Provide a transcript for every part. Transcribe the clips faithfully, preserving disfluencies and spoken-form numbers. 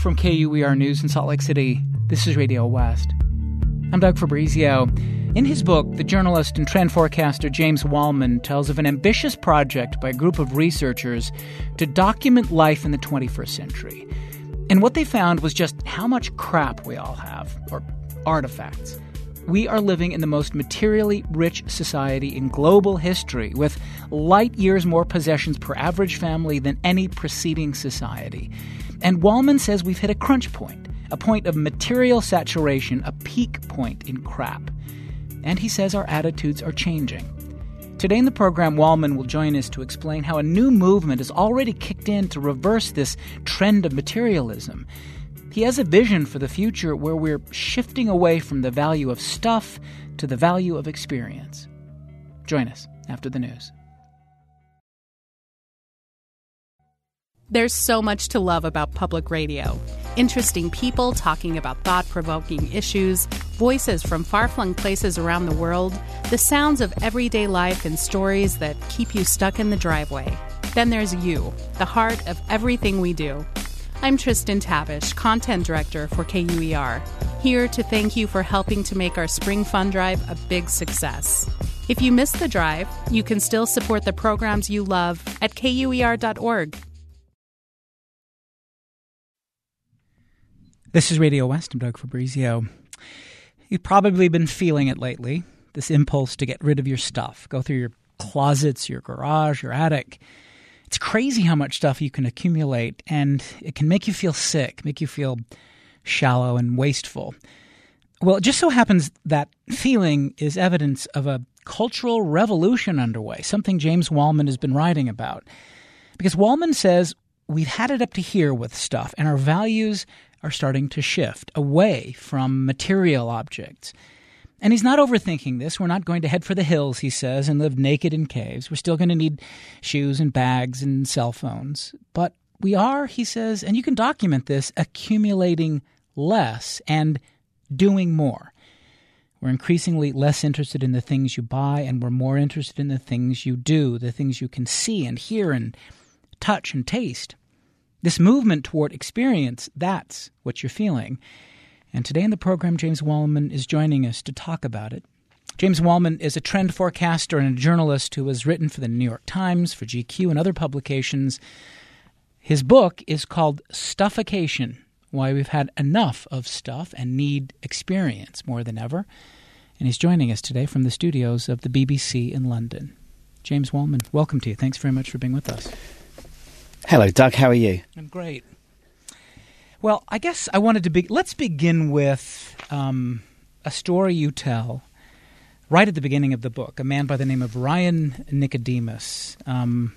From K U E R News in Salt Lake City, this is Radio West. I'm Doug Fabrizio. In his book, the journalist and trend forecaster James Wallman tells of an ambitious project by a group of researchers to document life in the twenty-first century. And what they found was just how much crap we all have, or artifacts. We are living in the most materially rich society in global history, with light years more possessions per average family than any preceding society. And Wallman says we've hit a crunch point, a point of material saturation, a peak point in crap. And he says our attitudes are changing. Today in the program, Wallman will join us to explain how a new movement has already kicked in to reverse this trend of materialism. He has a vision for the future where we're shifting away from the value of stuff to the value of experience. Join us after the news. There's so much to love about public radio. Interesting people talking about thought-provoking issues, voices from far-flung places around the world, the sounds of everyday life and stories that keep you stuck in the driveway. Then there's you, the heart of everything we do. I'm Tristan Tavish, Content Director for K U E R, here to thank you for helping to make our Spring Fund Drive a big success. If you missed the drive, you can still support the programs you love at K U E R dot org. This is Radio West. I'm Doug Fabrizio. You've probably been feeling it lately, this impulse to get rid of your stuff. Go through your closets, your garage, your attic. It's crazy how much stuff you can accumulate, and it can make you feel sick, make you feel shallow and wasteful. Well, it just so happens that feeling is evidence of a cultural revolution underway, something James Wallman has been writing about. Because Wallman says we've had it up to here with stuff, and our values are starting to shift away from material objects. And he's not overthinking this. We're not going to head for the hills, he says, and live naked in caves. We're still going to need shoes and bags and cell phones. But we are, he says, and you can document this, accumulating less and doing more. We're increasingly less interested in the things you buy, and we're more interested in the things you do, the things you can see and hear and touch and taste. This movement toward experience, that's what you're feeling. And today in the program, James Wallman is joining us to talk about it. James Wallman is a trend forecaster and a journalist who has written for the New York Times, for G Q, and other publications. His book is called Stuffication, Why We've Had Enough of Stuff and Need Experience More Than Ever. And he's joining us today from the studios of the B B C in London. James Wallman, welcome to you. Thanks very much for being with us. Hello, Doug. How are you? I'm great. Well, I guess I wanted to be. Let's begin with um, a story you tell right at the beginning of the book. A man by the name of Ryan Nicodemus, um,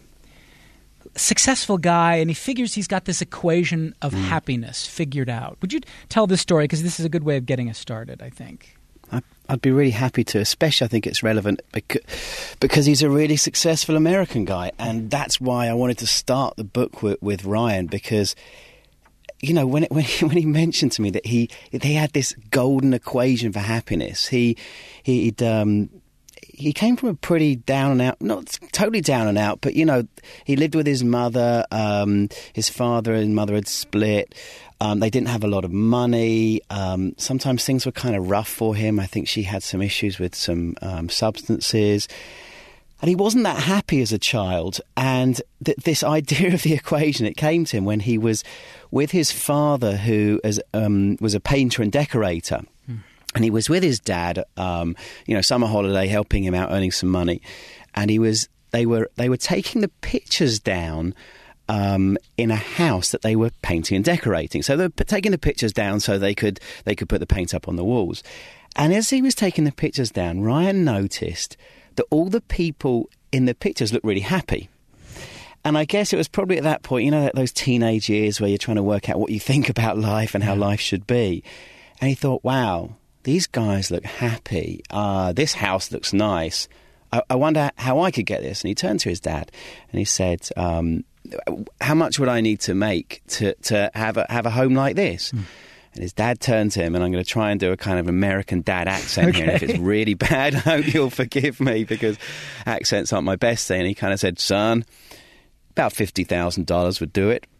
successful guy, and he figures he's got this equation of mm. happiness figured out. Would you tell this story? Because this is a good way of getting us started, I think. I'd be really happy to, especially I think it's relevant because, because he's a really successful American guy. And that's why I wanted to start the book with, with Ryan, because, you know, when, it, when, he, when he mentioned to me that he they had this golden equation for happiness, he, he'd, um, he came from a pretty down and out, not totally down and out, but, you know, he lived with his mother, um, his father and mother had split. Um, they didn't have a lot of money. Um, sometimes things were kind of rough for him. I think she had some issues with some um, substances. And he wasn't that happy as a child. And th- this idea of the equation, it came to him when he was with his father, who as, um, was a painter and decorator. Hmm. And he was with his dad, um, you know, summer holiday, helping him out, earning some money. And he was, they were, they were taking the pictures down Um, in a house that they were painting and decorating. So they were taking the pictures down so they could they could put the paint up on the walls. And as he was taking the pictures down, Ryan noticed that all the people in the pictures looked really happy. And I guess it was probably at that point, you know, those teenage years where you're trying to work out what you think about life and how life should be. And he thought, wow, these guys look happy. Uh, this house looks nice. I, I wonder how I could get this. And he turned to his dad and he said, um, how much would I need to make to, to have a have a home like this? Mm. And his dad turned to him, and I'm going to try and do a kind of American dad accent okay. here. And if it's really bad, I hope you'll forgive me, because accents aren't my best thing. And he kind of said, son, about fifty thousand dollars would do it.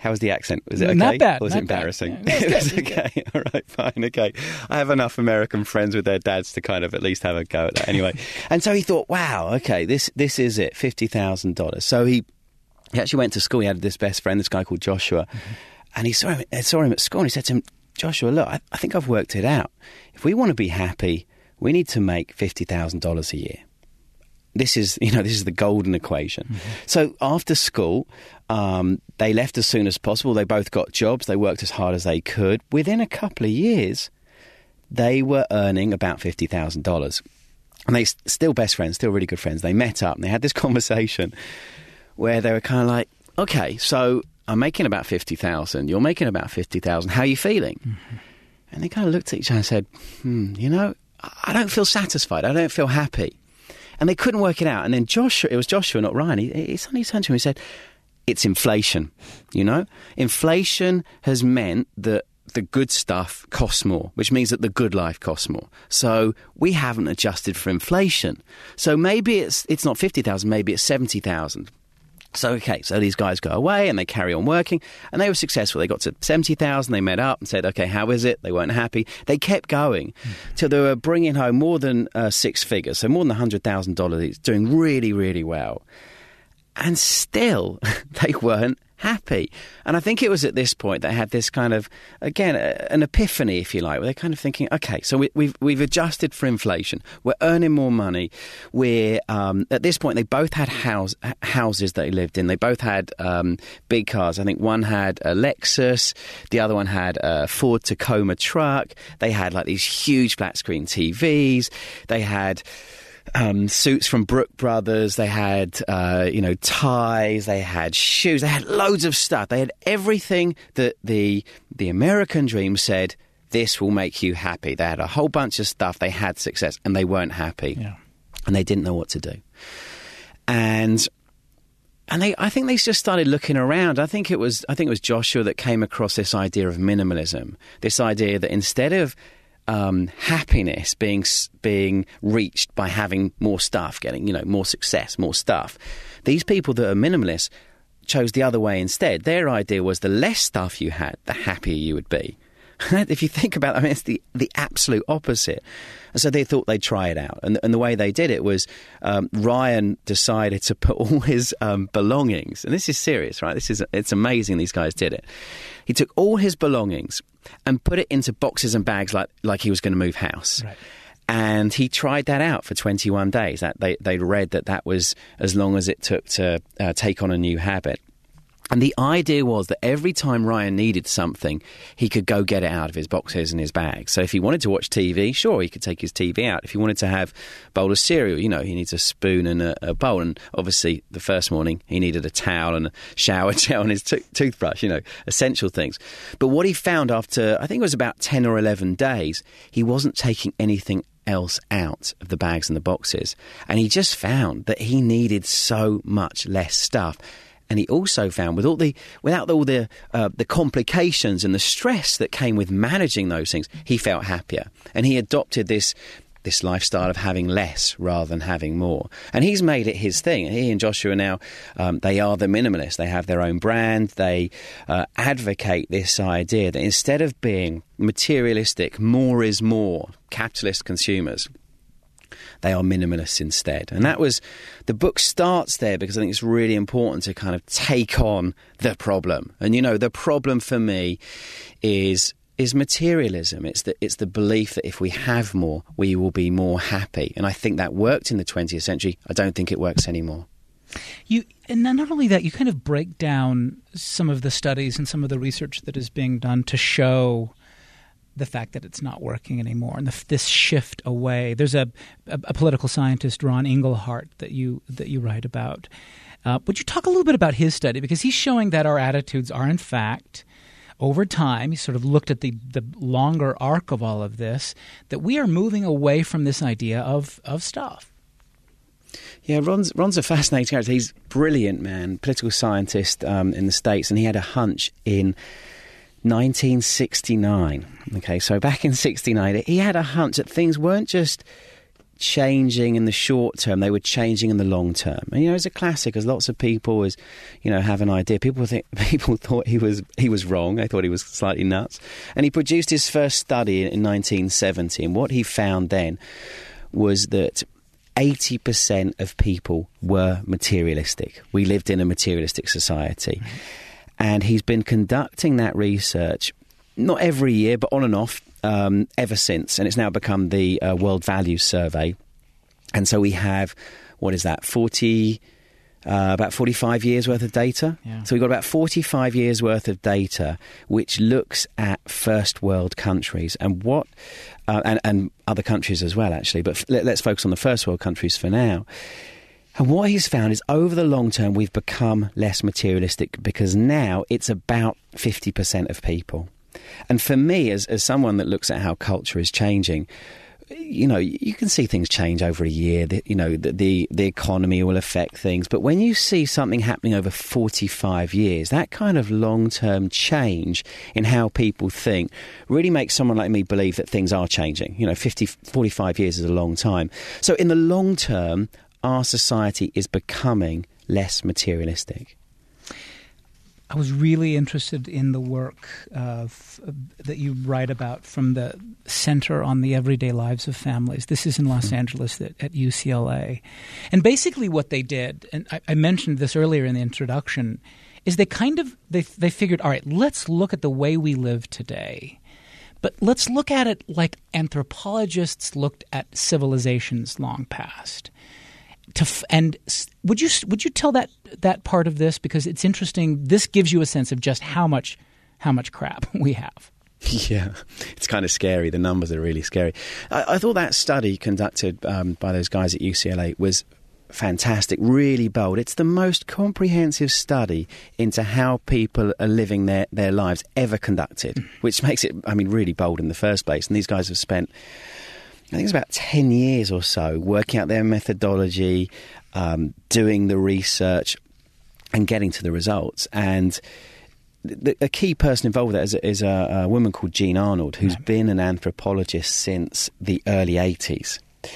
How was the accent? Was it okay? Not bad. Or was not it embarrassing? Bad. Yeah, it was okay. All right, fine, okay. I have enough American friends with their dads to kind of at least have a go at that. Anyway, and so he thought, wow, okay, this this is it, fifty thousand dollars. So he, he actually went to school. He had this best friend, this guy called Joshua, mm-hmm. and he saw him, saw him at school and he said to him, Joshua, look, I, I think I've worked it out. If we want to be happy, we need to make fifty thousand dollars a year. This is, you know, this is the golden equation. Mm-hmm. So after school, um, they left as soon as possible. They both got jobs. They worked as hard as they could. Within a couple of years, they were earning about fifty thousand dollars. And they still best friends, still really good friends. They met up and they had this conversation where they were kind of like, okay, so I'm making about fifty thousand. You're making about fifty thousand. How are you feeling? Mm-hmm. And they kind of looked at each other and said, hmm, you know, I don't feel satisfied. I don't feel happy. And they couldn't work it out. And then Joshua, it was Joshua, not Ryan, he, he suddenly turned to him and said, it's inflation, you know? Inflation has meant that the good stuff costs more, which means that the good life costs more. So we haven't adjusted for inflation. So maybe it's it's not fifty thousand, maybe it's seventy thousand. So, okay, so these guys go away and they carry on working, and they were successful. They got to seventy thousand, they met up and said, okay, how is it? They weren't happy. They kept going mm. till they were bringing home more than uh, six figures, so more than one hundred thousand dollars, doing really, really well. And still, they weren't happy. And I think it was at this point they had this kind of, again, an epiphany, if you like, where they're kind of thinking, okay, so we, we've we've adjusted for inflation. We're earning more money. We're um, at this point they both had house, houses that they lived in. They both had um, big cars. I think one had a Lexus, the other one had a Ford Tacoma truck. They had like these huge flat screen T Vs. They had Um, suits from Brook Brothers, they had, uh, you know, ties, they had shoes, they had loads of stuff. They had everything that the the American dream said, this will make you happy. They had a whole bunch of stuff, they had success, and they weren't happy. Yeah. And they didn't know what to do. And and they, I think they just started looking around. I think it was, I think it was Joshua that came across this idea of minimalism, this idea that instead of Um, happiness being being reached by having more stuff, getting, you know, more success, more stuff. These people that are minimalists chose the other way instead. Their idea was the less stuff you had, the happier you would be. If you think about it, I mean, it's the, the absolute opposite. And so they thought they'd try it out. And, and the way they did it was um, Ryan decided to put all his um, belongings, and this is serious, right? This is it's amazing these guys did it. He took all his belongings and put it into boxes and bags like, like he was going to move house. Right. And he tried that out for twenty-one days. That they, they read that that was as long as it took to uh, take on a new habit. And the idea was that every time Ryan needed something, he could go get it out of his boxes and his bags. So if he wanted to watch T V, sure, he could take his T V out. If he wanted to have a bowl of cereal, you know, he needs a spoon and a, a bowl. And obviously, the first morning, he needed a towel and a shower gel and his to- toothbrush, you know, essential things. But what he found after, I think it was about ten or eleven days, he wasn't taking anything else out of the bags and the boxes. And he just found that he needed so much less stuff. And he also found, with all the, without all the uh, the complications and the stress that came with managing those things, he felt happier. And he adopted this this lifestyle of having less rather than having more. And he's made it his thing. He and Joshua now, um, they are the minimalists. They have their own brand. They uh, advocate this idea that instead of being materialistic, more is more, capitalist consumers, they are minimalists instead. And that was, the book starts there because I think it's really important to kind of take on the problem. And, you know, the problem for me is is materialism. It's the, it's the belief that if we have more, we will be more happy. And I think that worked in the twentieth century. I don't think it works anymore. You, and not only that, you kind of break down some of the studies and some of the research that is being done to show the fact that it's not working anymore, and the, this shift away. There's a, a, a political scientist, Ron Engelhardt, that you that you write about. Uh, would you talk a little bit about his study? Because he's showing that our attitudes are, in fact, over time, he sort of looked at the, the longer arc of all of this, that we are moving away from this idea of, of stuff. Yeah, Ron's, Ron's a fascinating character. He's a brilliant man, political scientist um, in the States, and he had a hunch in nineteen sixty-nine. Okay, so back in sixty-nine, he had a hunch that things weren't just changing in the short term, they were changing in the long term. And, you know, it's a classic, as lots of people, as you know, have an idea. People think people thought he was he was wrong. They thought he was slightly nuts. And he produced his first study in nineteen seventy. And what he found then was that eighty percent of people were materialistic. We lived in a materialistic society. Mm-hmm. And he's been conducting that research, not every year, but on and off, um, ever since. And it's now become the uh, World Values Survey. And so we have, what is that, forty, uh, about forty-five years worth of data? Yeah. So we've got about forty-five years worth of data which looks at first world countries and what, uh, and, and other countries as well, actually. But f- let, let's focus on the first world countries for now. And what he's found is over the long term, we've become less materialistic because now it's about fifty percent of people. And for me, as, as someone that looks at how culture is changing, you know, you can see things change over a year. The, you know, the, the the economy will affect things. But when you see something happening over forty-five years, that kind of long-term change in how people think really makes someone like me believe that things are changing. You know, fifty, forty-five years is a long time. So in the long term, our society is becoming less materialistic. I was really interested in the work uh, f- that you write about from the Center on the Everyday Lives of Families. This is in Los mm-hmm. Angeles at, at U C L A. And basically what they did, and I, I mentioned this earlier in the introduction, is they kind of they they figured, all right, let's look at the way we live today. But let's look at it like anthropologists looked at civilizations long past. To f- and would you would you tell that that part of this, because it's interesting? This gives you a sense of just how much how much crap we have. Yeah, it's kind of scary. The numbers are really scary. I, I thought that study conducted um, by those guys at U C L A was fantastic, really bold. It's the most comprehensive study into how people are living their, their lives ever conducted, which makes it, I mean, really bold in the first place. And these guys have spent, I think it's about ten years or so working out their methodology, um, doing the research and getting to the results. And the, the key person involved with that is, is a, a woman called Jean Arnold, who's right. been an anthropologist since the early eighties.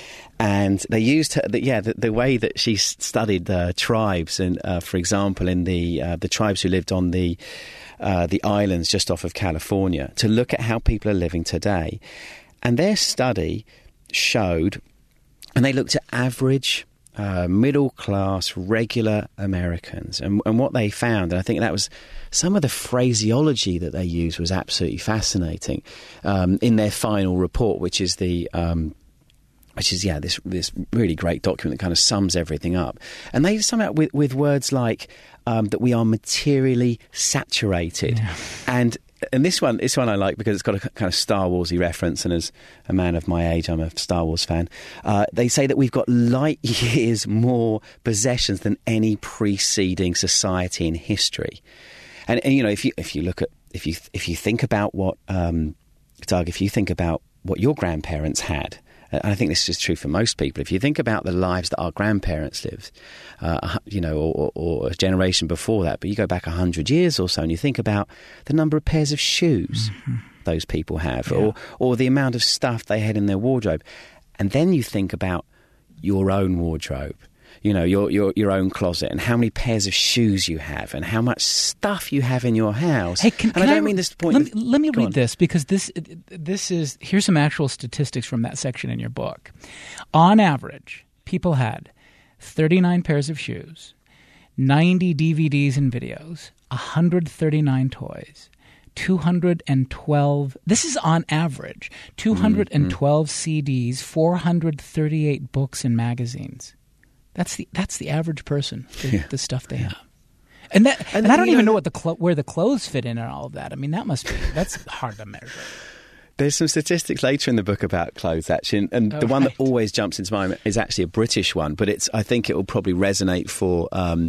And they used her, the, yeah, the, the way that she studied uh, tribes, and uh, for example, in the uh, the tribes who lived on the uh, the islands just off of California, to look at how people are living today. And their study showed, and they looked at average, uh, middle-class, regular Americans. And, and what they found, and I think that was some of the phraseology that they used was absolutely fascinating um, in their final report, which is the... Um, which is, yeah, this this really great document that kind of sums everything up. And they sum it up with, with words like um, that we are materially saturated. Yeah. And and this one this one I like because it's got a kind of Star Wars-y reference, and as a man of my age, I'm a Star Wars fan. Uh, they say that we've got light years more possessions than any preceding society in history. And, and you know, if you if you look at, if you if you think about what, um, Doug, if you think about what your grandparents had, and I think this is true for most people. If you think about the lives that our grandparents lived, uh, you know, or, or a generation before that, but you go back a hundred years or so, and you think about the number of pairs of shoes mm-hmm. those people have, yeah. or or the amount of stuff they had in their wardrobe, and then you think about your own wardrobe, you know, your your your own closet, and how many pairs of shoes you have, and how much stuff you have in your house. Hey, can, and can I don't I, mean this point. Let of, me, let me read on. this, because this this is here's some actual statistics from that section in your book. On average, people had thirty-nine pairs of shoes, ninety D V Ds and videos, one hundred thirty-nine toys, two hundred twelve. This is on average. two hundred twelve mm-hmm. C Ds, four hundred thirty-eight books and magazines. That's the that's the average person, the, yeah. the stuff they have. And that and, and I don't even know, know what the clo- where the clothes fit in and all of that. I mean, that must be that's hard to measure. There's some statistics later in the book about clothes, actually, and, and oh, the one right. that always jumps into mind is actually a British one, but it's I think it will probably resonate for um,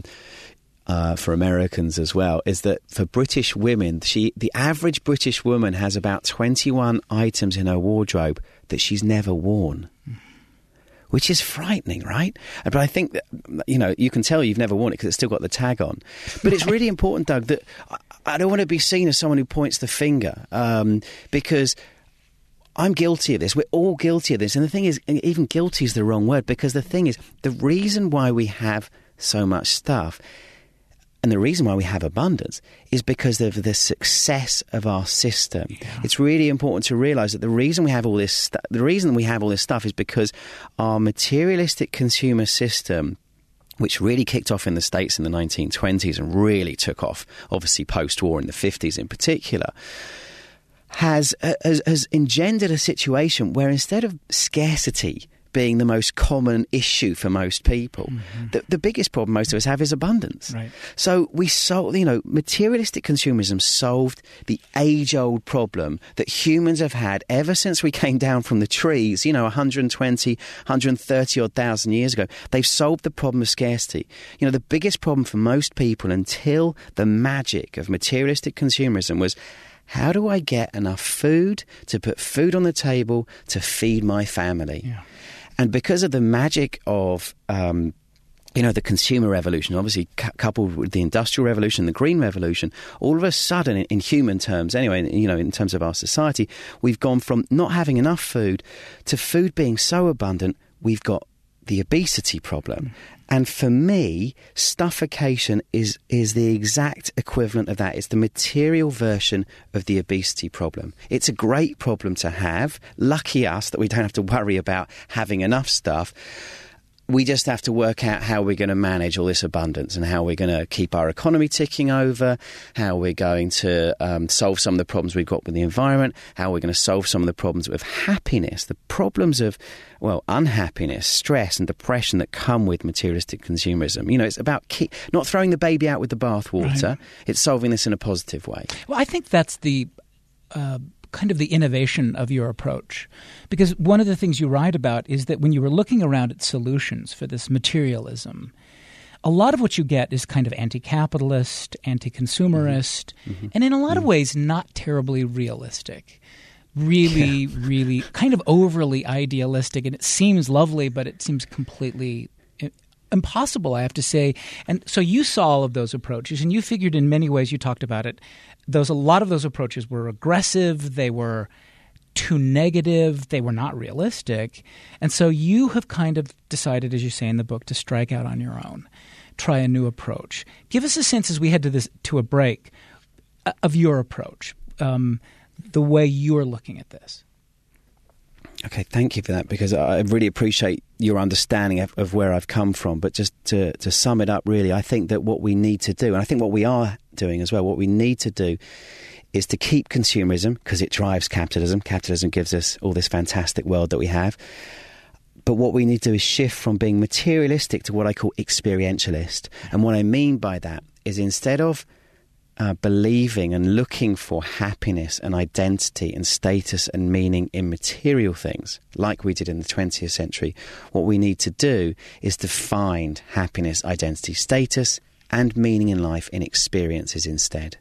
uh, for Americans as well. Is that for British women, she the average British woman has about twenty-one items in her wardrobe that she's never worn. Mm. Which is frightening, right? But I think that, you know, you can tell you've never worn it because it's still got the tag on. But it's really important, Doug, that I don't want to be seen as someone who points the finger, um, because I'm guilty of this. We're all guilty of this. And the thing is, even guilty is the wrong word, because the thing is, the reason why we have so much stuff and the reason why we have abundance is because of the success of our system. Yeah. It's really important to realise that the reason we have all this stu- the reason we have all this stuff is because our materialistic consumer system, which really kicked off in the States in the nineteen twenties and really took off, obviously post-war in the fifties in particular, has, has has engendered a situation where instead of scarcity being the most common issue for most people, mm-hmm. the, the biggest problem most of us have is abundance. Right. So we solved, you know, materialistic consumerism solved the age-old problem that humans have had ever since we came down from the trees, you know, one hundred twenty, one hundred thirty odd thousand years ago. They've solved the problem of scarcity. You know, the biggest problem for most people until the magic of materialistic consumerism was, how do I get enough food to put food on the table to feed my family? Yeah. And because of the magic of, um, you know, the consumer revolution, obviously cu- coupled with the industrial revolution, the green revolution, all of a sudden, in, in human terms, anyway, you know, in terms of our society, we've gone from not having enough food to food being so abundant, we've got the obesity problem. And for me, stuffication is is the exact equivalent of that. It's the material version of the obesity problem. It's a great problem to have. Lucky us that we don't have to worry about having enough stuff. We just have to work out how we're going to manage all this abundance and how we're going to keep our economy ticking over, how we're going to um, solve some of the problems we've got with the environment, how we're going to solve some of the problems with happiness, the problems of, well, unhappiness, stress and depression that come with materialistic consumerism. You know, it's about keep, not throwing the baby out with the bathwater. Right. It's solving this in a positive way. Well, I think that's the... Uh kind of the innovation of your approach. Because one of the things you write about is that when you were looking around at solutions for this materialism, a lot of what you get is kind of anti-capitalist, anti-consumerist, mm-hmm. and in a lot mm-hmm. of ways not terribly realistic. Really, yeah. really kind of overly idealistic. And it seems lovely, but it seems completely impossible, I have to say. And so you saw all of those approaches, and you figured in many ways, you talked about it, those a lot of those approaches were aggressive, they were too negative, they were not realistic. And so you have kind of decided, as you say in the book, to strike out on your own, try a new approach. Give us a sense, as we head to this to a break, of your approach, um, the way you're looking at this. Okay, thank you for that, because I really appreciate your understanding of, of where I've come from. But just to, to sum it up, really, I think that what we need to do, and I think what we are doing as well, what we need to do is to keep consumerism, because it drives capitalism. Capitalism gives us all this fantastic world that we have. But what we need to do is shift from being materialistic to what I call experientialist. And what I mean by that is instead of Uh, believing and looking for happiness and identity and status and meaning in material things, like we did in the twentieth century, what we need to do is to find happiness, identity, status and meaning in life in experiences instead.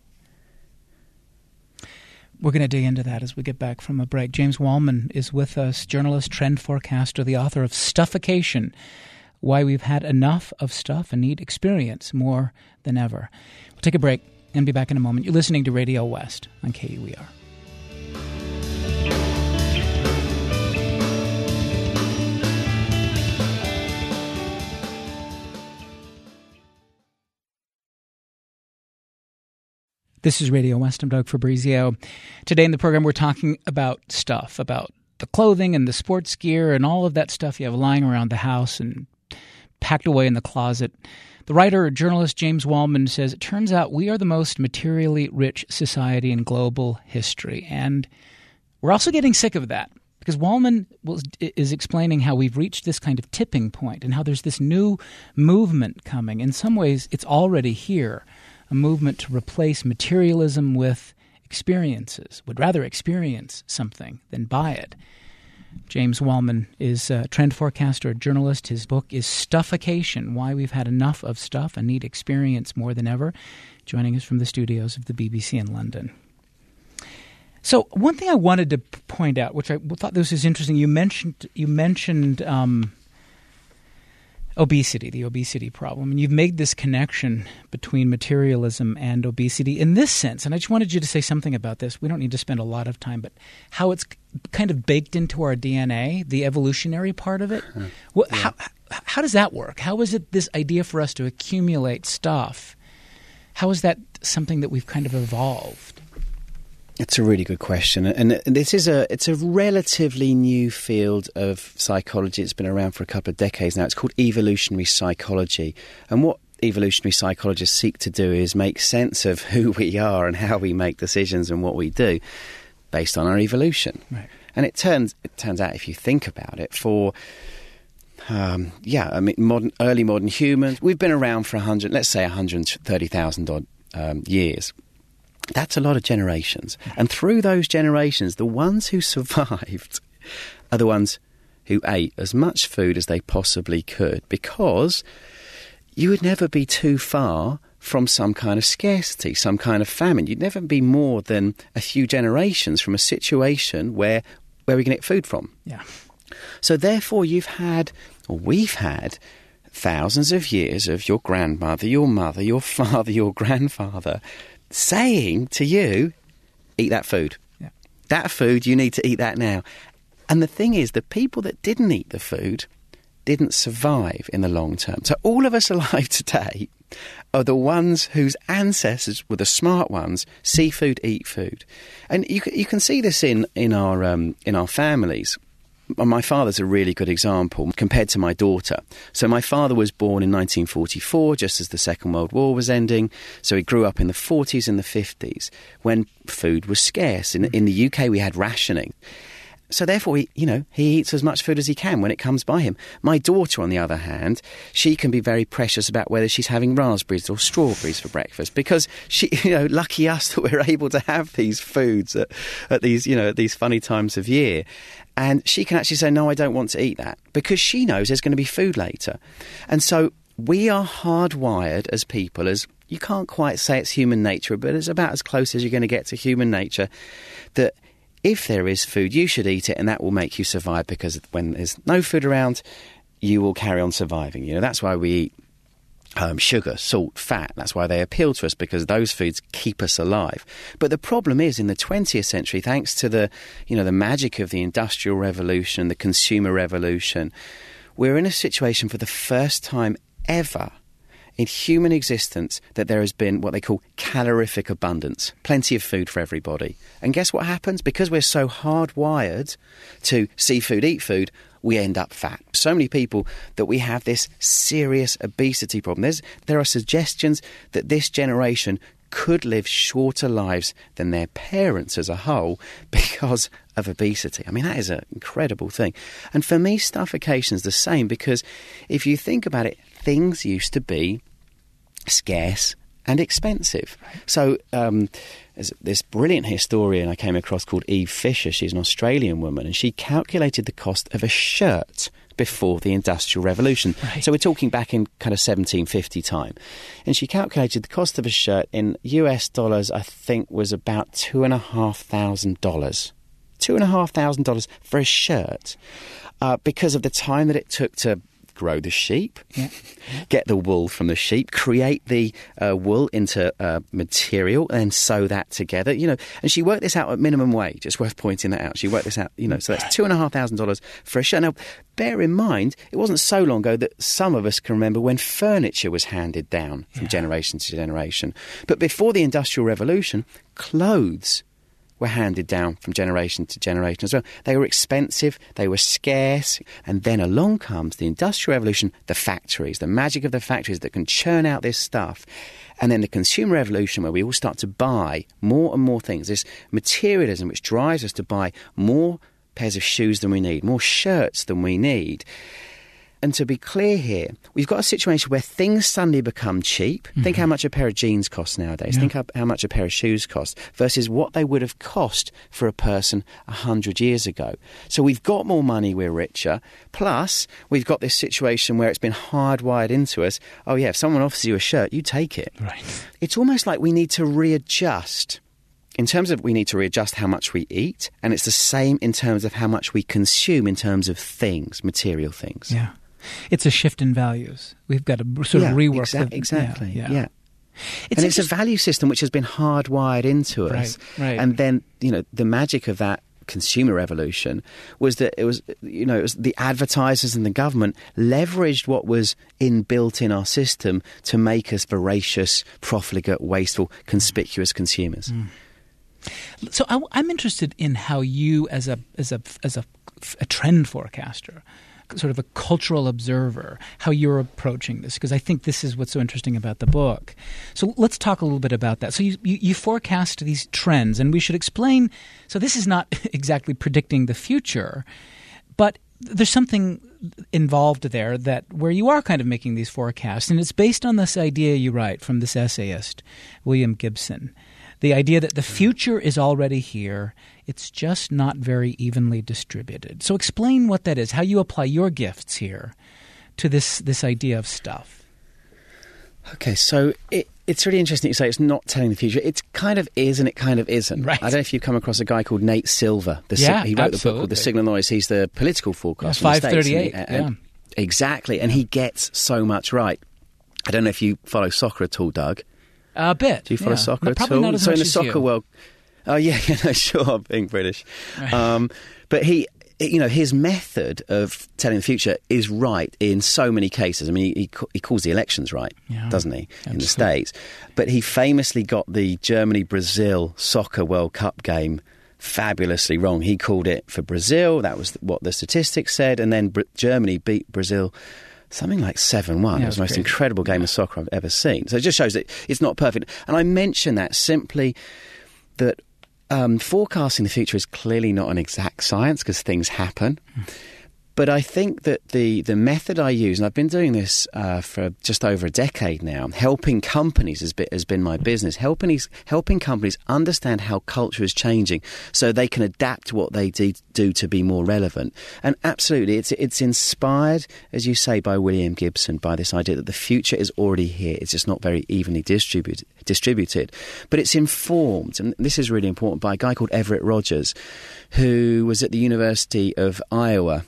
We're going to dig into that as we get back from a break. James Wallman is with us, journalist, trend forecaster, the author of Stuffication, Why We've Had Enough of Stuff and Need Experience More Than Ever. We'll take a break and be back in a moment. You're listening to Radio West on K U E R. This is Radio West. I'm Doug Fabrizio. Today in the program, we're talking about stuff, about the clothing and the sports gear and all of that stuff you have lying around the house and packed away in the closet. The writer, journalist James Wallman says, it turns out we are the most materially rich society in global history. And we're also getting sick of that, because Wallman was, is explaining how we've reached this kind of tipping point and how there's this new movement coming. In some ways, it's already here, a movement to replace materialism with experiences, would rather experience something than buy it. James Wallman is a trend forecaster, a journalist. His book is Stuffication, Why We've Had Enough of Stuff and Need Experience More Than Ever, joining us from the studios of the B B C in London. So one thing I wanted to point out, which I thought this was interesting, you mentioned you mentioned um, obesity, the obesity problem. And you've made this connection between materialism and obesity in this sense. And I just wanted you to say something about this. We don't need to spend a lot of time, but how it's kind of baked into our D N A, the evolutionary part of it. Uh, what, yeah. how, how does that work? How is it this idea for us to accumulate stuff? How is that something that we've kind of evolved? It's a really good question, and this is a it's a relatively new field of psychology. It's been around for a couple of decades now. It's called evolutionary psychology, and what evolutionary psychologists seek to do is make sense of who we are and how we make decisions and what we do based on our evolution. Right. And it turns it turns out, if you think about it, for um, yeah, I mean, modern early modern humans, we've been around for a hundred, let's say, one hundred thirty thousand odd um, years. That's a lot of generations. And through those generations, the ones who survived are the ones who ate as much food as they possibly could, because you would never be too far from some kind of scarcity, some kind of famine. You'd never be more than a few generations from a situation where where we can get food from. Yeah. So therefore you've had, or we've had, thousands of years of your grandmother, your mother, your father, your grandfather saying to you, eat that food. Yeah. That food, you need to eat that now. And the thing is, the people that didn't eat the food didn't survive in the long term. So all of us alive today are the ones whose ancestors were the smart ones. See food, eat food. And you, you can see this in, in, our, um, in our families. My father's a really good example compared to my daughter. So my father was born in nineteen forty-four, just as the Second World War was ending. So he grew up in the forties and the fifties, when food was scarce. In, in the U K, we had rationing. So therefore, he, you know, he eats as much food as he can when it comes by him. My daughter, on the other hand, she can be very precious about whether she's having raspberries or strawberries for breakfast, because she, you know, lucky us that we're able to have these foods at, at these, you know, at these funny times of year. And she can actually say, no, I don't want to eat that, because she knows there's going to be food later. And so we are hardwired as people, as you can't quite say it's human nature, but it's about as close as you're going to get to human nature, that if there is food, you should eat it, and that will make you survive, because when there's no food around, you will carry on surviving. You know, that's why we eat um, sugar, salt, fat. That's why they appeal to us, because those foods keep us alive. But the problem is, in the twentieth century, thanks to the, you know, the magic of the Industrial Revolution, the Consumer Revolution, we're in a situation for the first time ever in human existence that there has been what they call calorific abundance, plenty of food for everybody. And guess what happens? Because we're so hardwired to see food, eat food, we end up fat. So many people that we have this serious obesity problem. There's, there are suggestions that this generation could live shorter lives than their parents as a whole because of obesity. I mean, that is an incredible thing. And for me, stuffication is the same, because if you think about it, things used to be scarce and expensive. So um, there's this brilliant historian I came across called Eve Fisher. She's an Australian woman, and she calculated the cost of a shirt before the Industrial Revolution. Right. So we're talking back in kind of seventeen fifty time. And she calculated the cost of a shirt in U S dollars, I think, was about two and a half thousand dollars. Two and a half thousand dollars for a shirt, uh, because of the time that it took to grow the sheep, yeah. get the wool from the sheep, create the uh, wool into uh, material, and sew that together. You know, and she worked this out at minimum wage. It's worth pointing that out. She worked this out. You know, so that's two and a half thousand dollars for a shirt. Now, bear in mind, it wasn't so long ago that some of us can remember when furniture was handed down from yeah. generation to generation. But before the Industrial Revolution, clothes were handed down from generation to generation as well. They were expensive, they were scarce, and then along comes the Industrial Revolution, the factories, the magic of the factories that can churn out this stuff. And then the Consumer Revolution, where we all start to buy more and more things, this materialism which drives us to buy more pairs of shoes than we need, more shirts than we need. And to be clear here, we've got a situation where things suddenly become cheap. Mm-hmm. Think how much a pair of jeans costs nowadays. Yeah. Think how, how much a pair of shoes costs versus what they would have cost for a person a hundred years ago. So we've got more money, we're richer. Plus, we've got this situation where it's been hardwired into us. Oh, yeah, if someone offers you a shirt, you take it. Right. It's almost like we need to readjust. In terms of we need to readjust how much we eat, and it's the same in terms of how much we consume in terms of things, material things. Yeah. It's a shift in values. We've got to sort yeah, of rework. Exa- the, exactly, yeah. yeah. yeah. It's and it's a value system which has been hardwired into us. Right, right. And then, you know, the magic of that consumer revolution was that it was, you know, it was the advertisers and the government leveraged what was inbuilt in our system to make us voracious, profligate, wasteful, conspicuous consumers. Mm. So I, I'm interested in how you, as a as a as a, a trend forecaster, sort of a cultural observer, how you're approaching this, because I think this is what's so interesting about the book. So let's talk a little bit about that. So you, you, you forecast these trends, and we should explain. So this is not exactly predicting the future, but there's something involved there that where you are kind of making these forecasts, and it's based on this idea you write from this essayist, William Gibson. The idea that the future is already here, it's just not very evenly distributed. So explain what that is, how you apply your gifts here to this this idea of stuff. Okay, so it, it's really interesting you say it's not telling the future. It kind of is and it kind of isn't. Right. I don't know if you've come across a guy called Nate Silver. The yeah, sig- He wrote absolutely. the book called The Signal Noise. He's the political forecaster yeah, in the States. five thirty-eight, And, and, yeah. Exactly, and he gets so much right. I don't know if you follow soccer at all, Doug. A bit. Do you follow yeah. soccer no, at probably all? Not as so much in the as soccer you. world, oh yeah, yeah, no, sure, being British. Right. Um, but he, you know, his method of telling the future is right in so many cases. I mean, he, he, he calls the elections right, yeah. doesn't he, Absolutely. in the States? But he famously got the Germany-Brazil soccer World Cup game fabulously wrong. He called it for Brazil. That was what the statistics said, and then Br- Germany beat Brazil something like seven one. Yeah, it was the most crazy. incredible game of soccer I've ever seen. So it just shows that it's not perfect. And I mention that simply that um, forecasting the future is clearly not an exact science because things happen. Mm. But I think that the, the method I use, and I've been doing this uh, for just over a decade now, helping companies has been, has been my business, helping, helping companies understand how culture is changing so they can adapt what they do, do to be more relevant. And absolutely, it's, it's inspired, as you say, by William Gibson, by this idea that the future is already here. It's just not very evenly distributed, distributed. But it's informed, and this is really important, by a guy called Everett Rogers, who was at the University of Iowa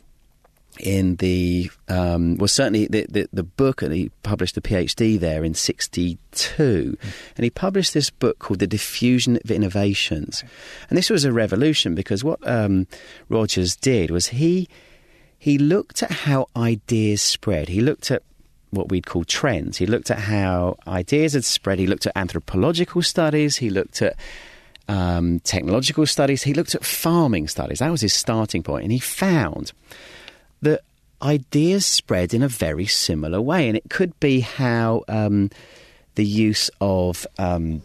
in the, um, well, certainly the, the, the book, and he published a PhD there in sixty-two. Mm. And he published this book called The Diffusion of Innovations. Okay. And this was a revolution because what um, Rogers did was he he looked at how ideas spread. He looked at what we'd call trends. He looked at how ideas had spread. He looked at anthropological studies. He looked at um, technological studies. He looked at farming studies. That was his starting point. And he found that ideas spread in a very similar way. And it could be how um, the use of um,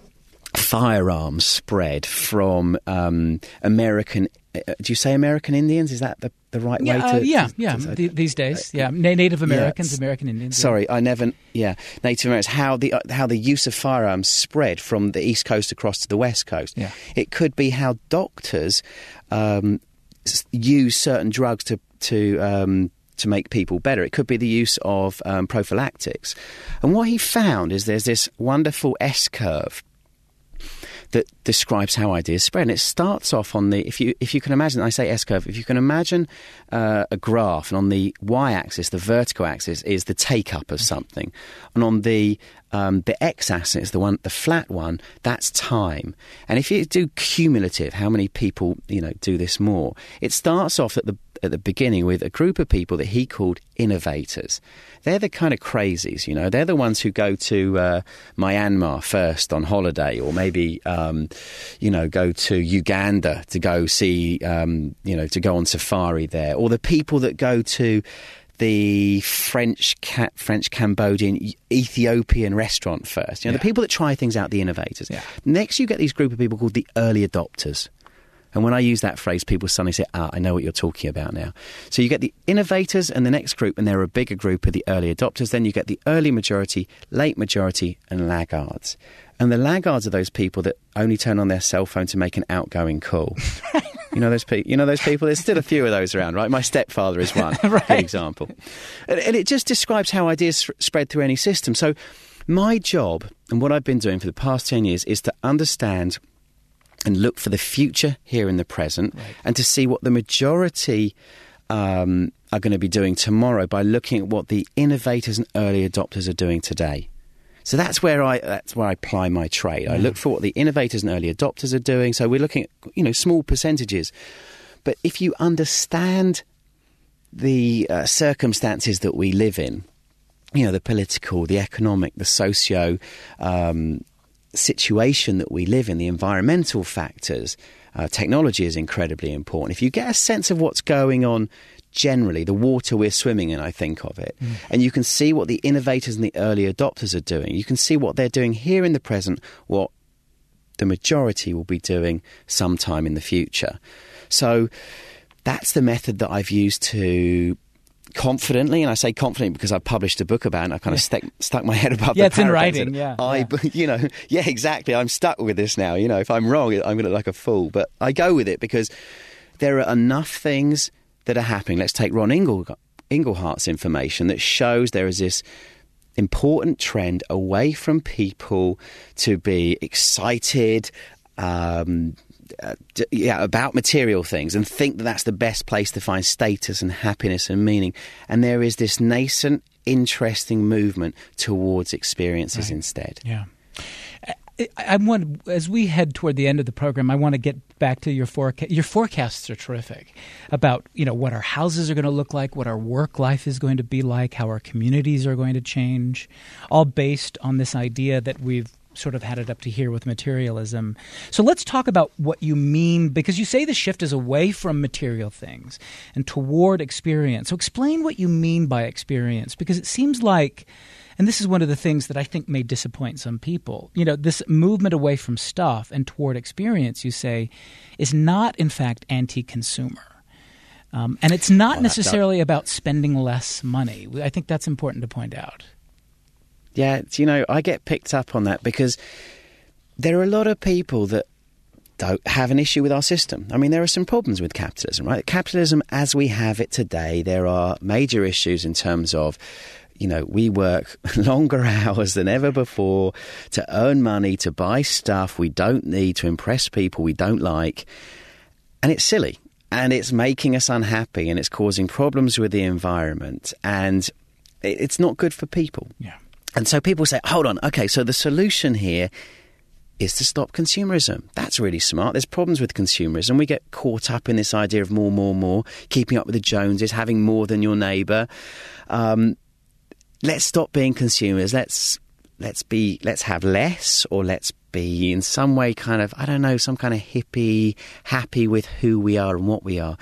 firearms spread from um, American... Uh, do you say American Indians? Is that the, the right yeah, way to... Uh, yeah, to, yeah, to, to, these days. Yeah, Na- Native Americans, yeah. American Indians. Sorry, yeah. I never... Yeah, Native Americans. How the, uh, how the use of firearms spread from the East Coast across to the West Coast. Yeah. It could be how doctors um, use certain drugs to... to um, to make people better. It could be the use of um, prophylactics. And what he found is there's this wonderful S-curve that describes how ideas spread. And it starts off on the, if you if you can imagine, I say S-curve, if you can imagine uh, a graph, and on the y-axis, the vertical axis, is the take-up of something. And on the um, the x-axis, the one, the flat one, that's time. And if you do cumulative, how many people, you know, do this more? It starts off at the at the beginning with a group of people that he called innovators. They're the kind of crazies, you know. They're the ones who go to uh, Myanmar first on holiday, or maybe, um, you know, go to Uganda to go see, um, you know, to go on safari there. Or the people that go to the French, ca- French, Cambodian, Ethiopian restaurant first. You know, yeah. the people that try things out, the innovators. Yeah. Next, you get these group of people called the early adopters. And when I use that phrase, people suddenly say, ah, I know what you're talking about now. So you get the innovators and the next group, and they're a bigger group of the early adopters. Then you get the early majority, late majority, and laggards. And the laggards are those people that only turn on their cell phone to make an outgoing call. You know those people. You know those people. There's still a few of those around, right? My stepfather is one, right. Good example. And, and it just describes how ideas spread through any system. So my job, and what I've been doing for the past ten years, is to understand and look for the future here in the present, right. and to see what the majority um, are going to be doing tomorrow by looking at what the innovators and early adopters are doing today. So that's where I that's where I ply my trade. I look for what the innovators and early adopters are doing. So we're looking at, you know, small percentages. But if you understand the uh, circumstances that we live in, you know, the political, the economic, the socio um, situation that we live in, the environmental factors, uh, technology is incredibly important. If you get a sense of what's going on generally, the water we're swimming in, I think of it, mm. and you can see what the innovators and the early adopters are doing, you can see what they're doing here in the present, what the majority will be doing sometime in the future. So that's the method that I've used to confidently, and I say confidently because I published a book about it and I kind of yeah. stuck, stuck my head above yeah, the it's in parapet writing, and yeah, I, yeah. You know, yeah, exactly. I'm stuck with this now. You know, if I'm wrong, I'm going to look like a fool. But I go with it because there are enough things that are happening. Let's take Ron Ingle, Inglehart's information that shows there is this important trend away from people to be excited, um, uh, d- yeah, about material things and think that that's the best place to find status and happiness and meaning. And there is this nascent, interesting movement towards experiences right. instead. Yeah. I, I want, as we head toward the end of the program, I want to get back to your forecast. Your forecasts are terrific about, you know, what our houses are going to look like, what our work life is going to be like, how our communities are going to change, all based on this idea that we've sort of had it up to here with materialism. So let's talk about what you mean, because you say the shift is away from material things and toward experience. So explain what you mean by experience, because it seems like, and this is one of the things that I think may disappoint some people, you know, this movement away from stuff and toward experience, you say, is not in fact anti-consumer. Um, and it's not well, necessarily about spending less money. I think that's important to point out. Yeah, you know, I get picked up on that because there are a lot of people that don't have an issue with our system. I mean, there are some problems with capitalism, right? Capitalism as we have it today, there are major issues in terms of, you know, we work longer hours than ever before to earn money, to buy stuff we don't need, to impress people we don't like. And it's silly. And it's making us unhappy and it's causing problems with the environment. And it's not good for people. Yeah. And so people say, hold on, okay, so the solution here is to stop consumerism. That's really smart. There's problems with consumerism. We get caught up in this idea of more, more, more, keeping up with the Joneses, having more than your neighbour. Um, let's stop being consumers. Let's let's be let's have less, or let's be in some way kind of, I don't know, some kind of hippie, happy with who we are and what we are.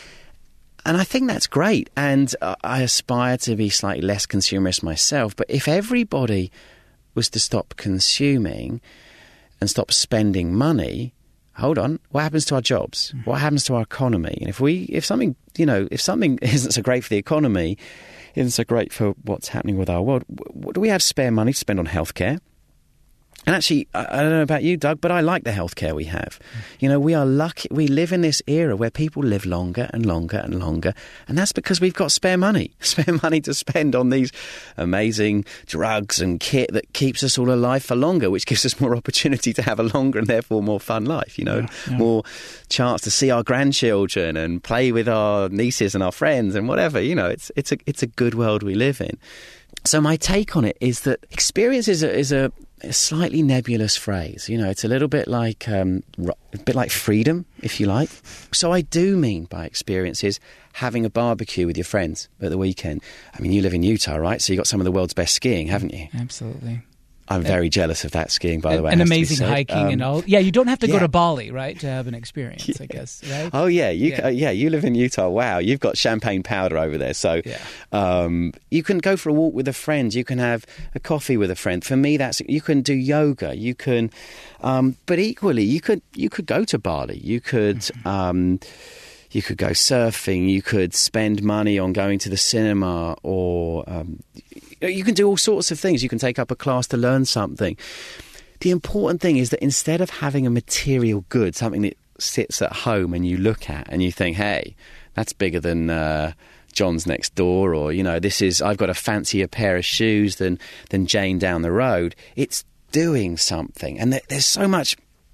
And I think that's great, and uh, I aspire to be slightly less consumerist myself. But if everybody was to stop consuming and stop spending money, hold on, what happens to our jobs? Mm-hmm. What happens to our economy? And if we, if something, you know, if something isn't so great for the economy, isn't so great for what's happening with our world, do we have spare money to spend on healthcare? And actually, I don't know about you, Doug, but I like the healthcare we have. You know, we are lucky. We live in this era where people live longer and longer and longer. And that's because we've got spare money, spare money to spend on these amazing drugs and kit that keeps us all alive for longer, which gives us more opportunity to have a longer and therefore more fun life, you know, yeah, yeah. more chance to see our grandchildren and play with our nieces and our friends and whatever. You know, it's, it's, a, it's a good world we live in. So my take on it is that experience is a, is a, a slightly nebulous phrase. You know, it's a little bit like um, a bit like freedom, if you like. So I do mean by experiences having a barbecue with your friends at the weekend. I mean, you live in Utah, right? So you got some of the world's best skiing, haven't you? Absolutely. I'm very jealous of that skiing, by the way. And amazing hiking um, and all. Yeah, you don't have to yeah. go to Bali, right, to have an experience, yeah. I guess, right? Oh, yeah. You yeah. Uh, yeah, you live in Utah. Wow, you've got champagne powder over there. So yeah. um, you can go for a walk with a friend. You can have a coffee with a friend. For me, that's you can do yoga. You can, um, but equally, you could you could go to Bali. You could. Mm-hmm. Um, You could go surfing, you could spend money on going to the cinema, or um, you can do all sorts of things. You can take up a class to learn something. The important thing is that instead of having a material good, something that sits at home and you look at and you think, hey, that's bigger than uh, John's next door, or, you know, this is, I've got a fancier pair of shoes than, than Jane down the road. It's doing something. And there's so much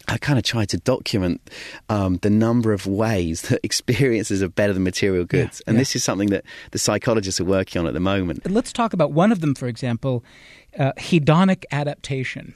I kind of tried to document um, the number of ways that experiences are better than material goods. Yeah, and yeah. This is something that the psychologists are working on at the moment. Let's talk about one of them, for example, uh, hedonic adaptation.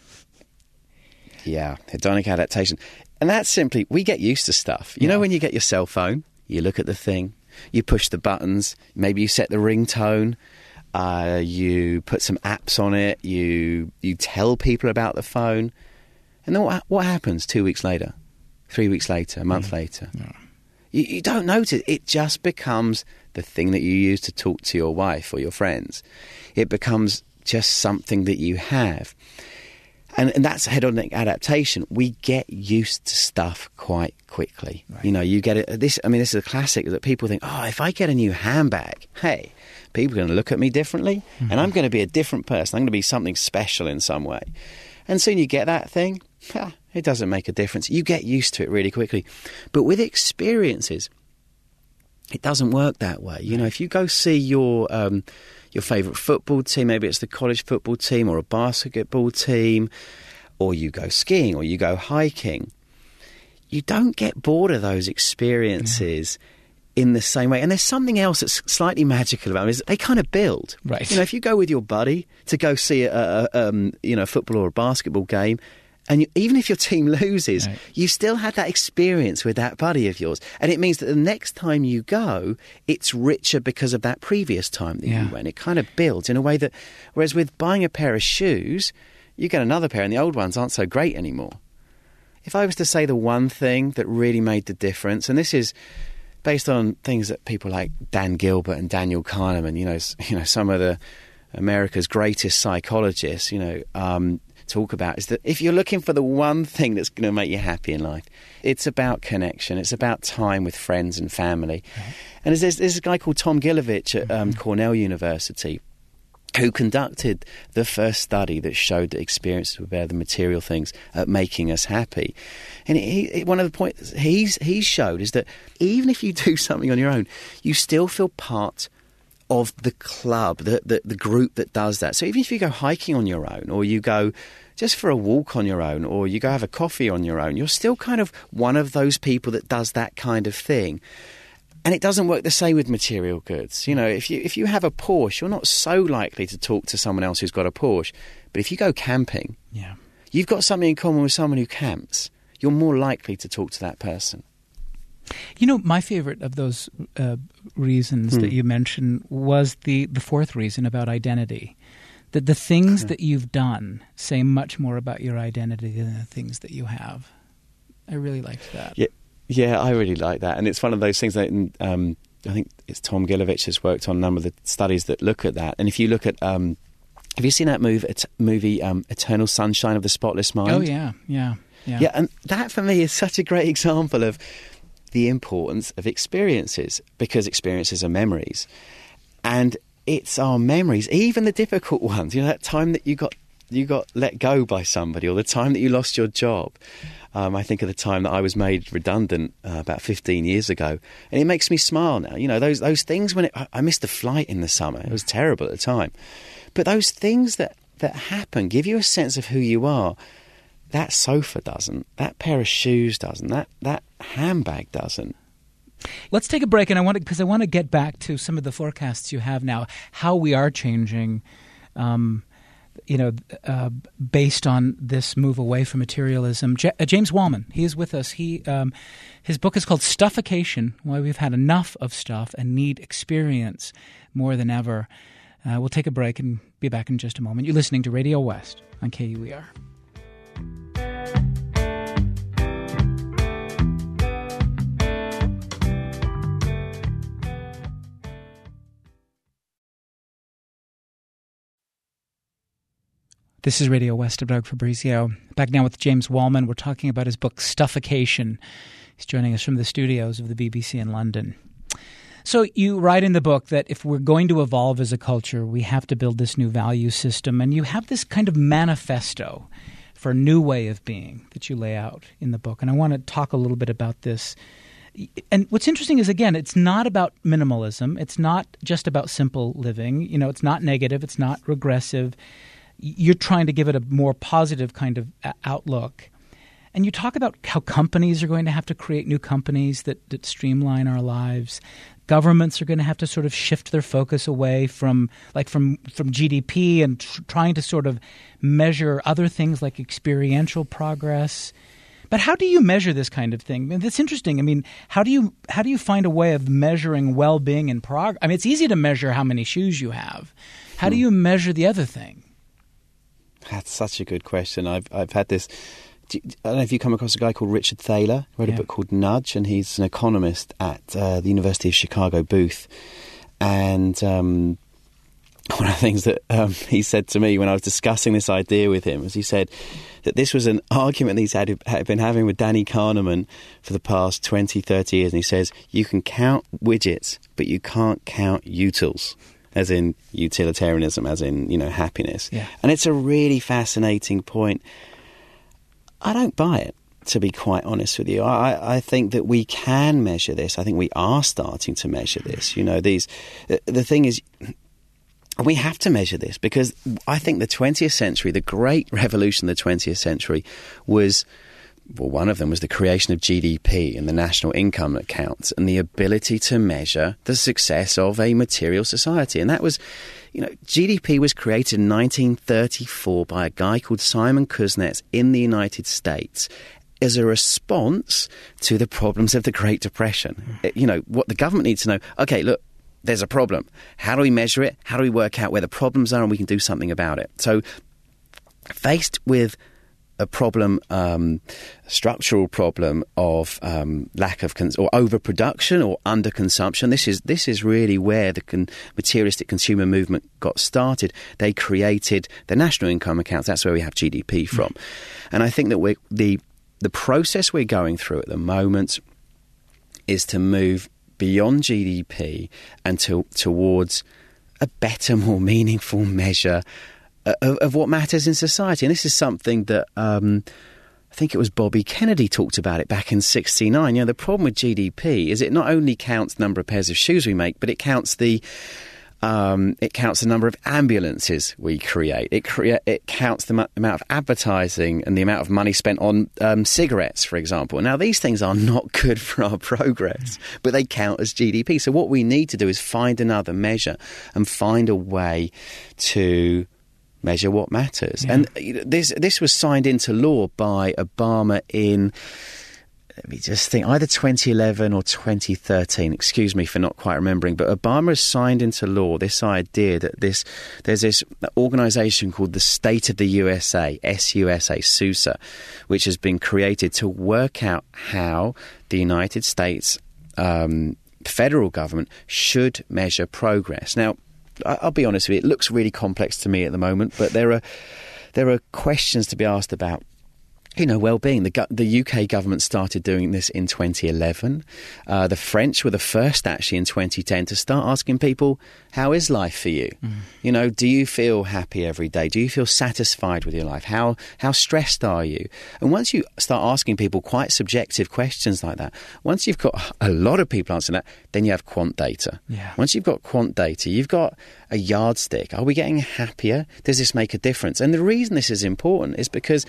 Yeah, hedonic adaptation. And that's simply, we get used to stuff. You yeah. know when you get your cell phone, you look at the thing, you push the buttons, maybe you set the ringtone, uh, you put some apps on it, you you tell people about the phone. And then what, what happens two weeks later, three weeks later, a month mm. later? Yeah. You, you don't notice. It just becomes the thing that you use to talk to your wife or your friends. It becomes just something that you have. And, and that's hedonic adaptation. We get used to stuff quite quickly. Right. You know, you get it. This, I mean, this is a classic that people think, oh, if I get a new handbag, hey, people are going to look at me differently, mm-hmm. and I'm going to be a different person. I'm going to be something special in some way. And soon you get that thing, it doesn't make a difference. You get used to it really quickly. But with experiences, it doesn't work that way. You know, if you go see your um, your favourite football team, maybe it's the college football team or a basketball team, or you go skiing or you go hiking, you don't get bored of those experiences yeah. in the same way. And there's something else that's slightly magical about them, is they kind of build. Right. You know, if you go with your buddy to go see a, a um, you know, a football or a basketball game, and you, even if your team loses, right. you still had that experience with that buddy of yours. And it means that the next time you go, it's richer because of that previous time that yeah. you went. It kind of builds in a way that, whereas with buying a pair of shoes, you get another pair and the old ones aren't so great anymore. If I was to say the one thing that really made the difference, and this is based on things that people like Dan Gilbert and Daniel Kahneman, you know, you know, some of the America's greatest psychologists, you know, um, talk about, is that if you're looking for the one thing that's going to make you happy in life, it's about connection. It's about time with friends and family. Mm-hmm. And there's, there's a guy called Tom Gilovich at um, Cornell University who conducted the first study that showed that experiences were better than material things at making us happy. And he, he, one of the points he's he showed is that even if you do something on your own, you still feel part of the club, the, the the group that does that. So even if you go hiking on your own, or you go just for a walk on your own, or you go have a coffee on your own, you're still kind of one of those people that does that kind of thing. And it doesn't work the same with material goods. You know, if you if you have a Porsche, you're not so likely to talk to someone else who's got a Porsche. But if you go camping, yeah, you've got something in common with someone who camps. You're more likely to talk to that person. You know, my favorite of those uh, reasons hmm. that you mentioned was the, the fourth reason about identity. That the things that you've done say much more about your identity than the things that you have. I really liked that. Yeah, yeah, I really like that. And it's one of those things that um, I think it's Tom Gilovich has worked on a number of the studies that look at that. And if you look at, um, have you seen that movie, movie um, Eternal Sunshine of the Spotless Mind? Oh, yeah, yeah, yeah. Yeah, and that for me is such a great example of the importance of experiences, because experiences are memories. And it's our memories, even the difficult ones. You know, that time that you got you got let go by somebody, or the time that you lost your job. Um, I think of the time that I was made redundant uh, about fifteen years ago, and it makes me smile now. You know, those those things when it, I missed a flight in the summer. It was terrible at the time. But those things that, that happen give you a sense of who you are. That sofa doesn't. That pair of shoes doesn't. That that handbag doesn't. Let's take a break, and I want to, because I want to get back to some of the forecasts you have now, how we are changing, um, you know, uh, based on this move away from materialism. J- uh, James Wallman, he is with us. He um, his book is called Stuffication: Why We've Had Enough of Stuff and Need Experience More Than Ever. Uh, we'll take a break and be back in just a moment. You're listening to Radio West on K U E R. This is Radio West of Doug Fabrizio. Back now with James Wallman. We're talking about his book, Stuffication. He's joining us from the studios of the B B C in London. So you write in the book that if we're going to evolve as a culture, we have to build this new value system. And you have this kind of manifesto for a new way of being that you lay out in the book. And I want to talk a little bit about this. And what's interesting is, again, it's not about minimalism. It's not just about simple living. You know, it's not negative. It's not regressive. You're trying to give it a more positive kind of outlook. And you talk about how companies are going to have to create new companies that, that streamline our lives. Governments are going to have to sort of shift their focus away from like from, from G D P and tr- trying to sort of measure other things like experiential progress. But how do you measure this kind of thing? I mean, that's interesting. I mean, how do you how do you find a way of measuring well-being and progress? I mean, it's easy to measure how many shoes you have. How hmm. do you measure the other thing? That's such a good question. I've I've had this. I don't know if you come across a guy called Richard Thaler, who wrote yeah. a book called Nudge, and he's an economist at uh, the University of Chicago, Booth. And um, one of the things that um, he said to me when I was discussing this idea with him was he said that this was an argument that he's had, had been having with Danny Kahneman for the past twenty, thirty years. And he says, you can count widgets, but you can't count utils. As in utilitarianism, as in, you know, happiness. Yeah. And it's a really fascinating point. I don't buy it, to be quite honest with you. I, I think that we can measure this. I think we are starting to measure this. You know, these. The, the thing is, we have to measure this because I think the twentieth century, the great revolution of the twentieth century was, well, one of them was the creation of G D P and the national income accounts and the ability to measure the success of a material society. And that was, you know, G D P was created in nineteen thirty-four by a guy called Simon Kuznets in the United States as a response to the problems of the Great Depression. You know, what the government needs to know, okay, look, there's a problem. How do we measure it? How do we work out where the problems are and we can do something about it? So faced with a problem, um, a structural problem of um, lack of cons- or overproduction or underconsumption. This is this is really where the con- materialistic consumer movement got started. They created the national income accounts. That's where we have G D P from. Mm. And I think that we the the process we're going through at the moment is to move beyond G D P and to, towards a better, more meaningful measure Of, of what matters in society. And this is something that um, I think it was Bobby Kennedy talked about it back in sixty-nine. You know, the problem with G D P is it not only counts the number of pairs of shoes we make, but it counts the um, it counts the number of ambulances we create. It crea- it counts the m- amount of advertising and the amount of money spent on um, cigarettes, for example. Now, these things are not good for our progress, but they count as G D P. So what we need to do is find another measure and find a way to measure what matters. Yeah. And this this was signed into law by Obama in, let me just think, either twenty eleven or twenty thirteen. Excuse me for not quite remembering. But Obama has signed into law this idea that this there's this organisation called the State of the U S A, S U S A, S U S A, which has been created to work out how the United States um, federal government should measure progress. Now, I'll be honest with you, it looks really complex to me at the moment, but there are there are questions to be asked about, you know, well-being. The, the U K government started doing this in twenty eleven. Uh, the French were the first, actually, in twenty ten to start asking people, how is life for you? Mm. You know, do you feel happy every day? Do you feel satisfied with your life? How how stressed are you? And once you start asking people quite subjective questions like that, once you've got a lot of people answering that, then you have quant data. Yeah. Once you've got quant data, you've got a yardstick. Are we getting happier? Does this make a difference? And the reason this is important is because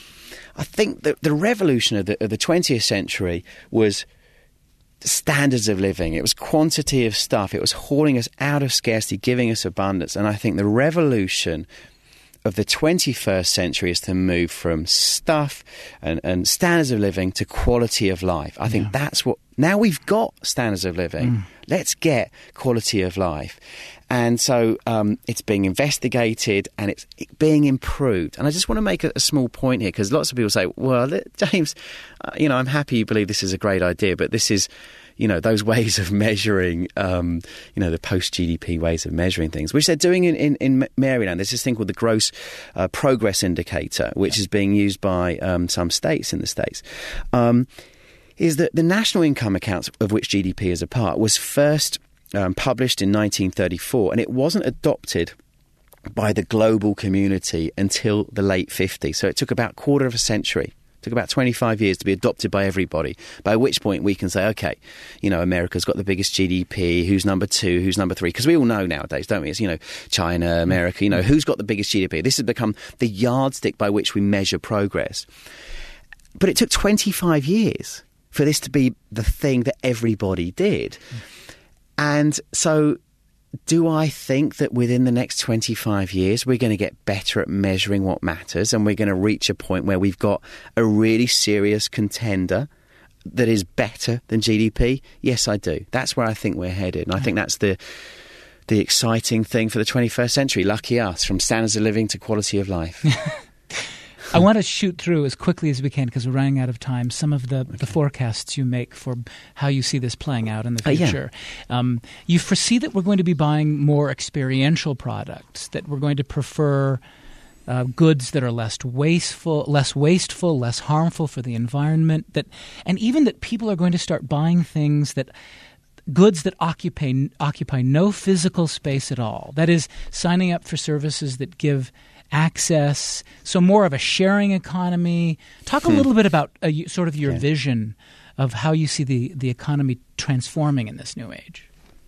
I think that the revolution of the, of the twentieth century was standards of living. It was quantity of stuff. It was hauling us out of scarcity, giving us abundance. And I think the revolution of the twenty-first century is to move from stuff and, and standards of living to quality of life. I think yeah. that's what... Now we've got standards of living. Mm. Let's get quality of life. And so um, it's being investigated and it's being improved. And I just want to make a, a small point here, because lots of people say, well, James, uh, you know, I'm happy you believe this is a great idea, but this is, you know, those ways of measuring, um, you know, the post-G D P ways of measuring things, which they're doing in, in, in Maryland. There's this thing called the Gross uh, Progress Indicator, which yeah. is being used by um, some states in the States. Um, is that the national income accounts, of which G D P is a part, was first um, published in nineteen thirty-four, and it wasn't adopted by the global community until the late fifties. So it took about a quarter of a century. It took about twenty-five years to be adopted by everybody, by which point we can say, OK, you know, America's got the biggest G D P, who's number two, who's number three? Because we all know nowadays, don't we? It's, you know, China, America, you know, who's got the biggest G D P? This has become the yardstick by which we measure progress. But it took twenty-five years for this to be the thing that everybody did. And so do I think that within the next twenty-five years we're going to get better at measuring what matters, and we're going to reach a point where we've got a really serious contender that is better than G D P? Yes, I do. That's where I think we're headed. And I think that's the the exciting thing for the twenty-first century. Lucky us, from standards of living to quality of life. I want to shoot through as quickly as we can, because we're running out of time, some of the, okay. the forecasts you make for how you see this playing out in the future. Uh, yeah. um, you foresee that we're going to be buying more experiential products, that we're going to prefer uh, goods that are less wasteful, less wasteful, less harmful for the environment, that, and even that people are going to start buying things that goods that occupy occupy no physical space at all. That is, signing up for services that give access, so more of a sharing economy. Talk a hmm. little bit about uh, you, sort of your yeah. vision of how you see the, the economy transforming in this new age.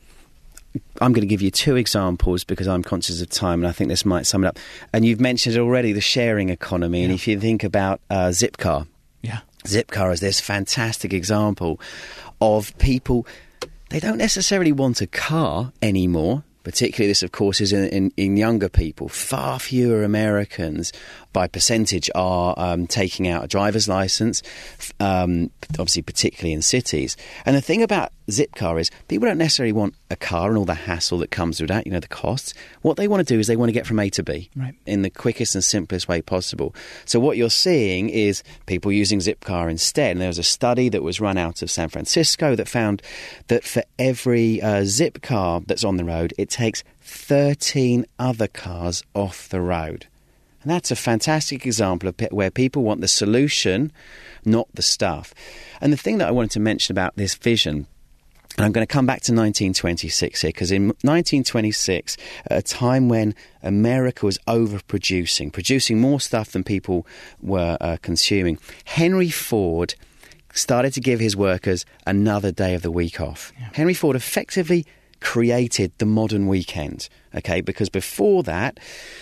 I'm going to give you two examples because I'm conscious of time, and I think this might sum it up. And you've mentioned already the sharing economy. Yeah. And if you think about uh, Zipcar, yeah. Zipcar is this fantastic example of people, they don't necessarily want a car anymore. Particularly this, of course, is in, in, in younger people. Far fewer Americans, by percentage, are um, taking out a driver's license, um, obviously particularly in cities. And the thing about Zipcar is people don't necessarily want a car and all the hassle that comes with that, you know, the costs. What they want to do is they want to get from A to B right. in the quickest and simplest way possible. So what you're seeing is people using Zipcar instead. And there was a study that was run out of San Francisco that found that for every uh, Zipcar that's on the road, it takes thirteen other cars off the road. And that's a fantastic example of where people want the solution, not the stuff. And the thing that I wanted to mention about this vision, and I'm going to come back to nineteen twenty-six here, because in nineteen twenty-six, at a time when America was overproducing, producing more stuff than people were uh, consuming, Henry Ford started to give his workers another day of the week off. Yeah. Henry Ford effectively created the modern weekend, okay? Because before that,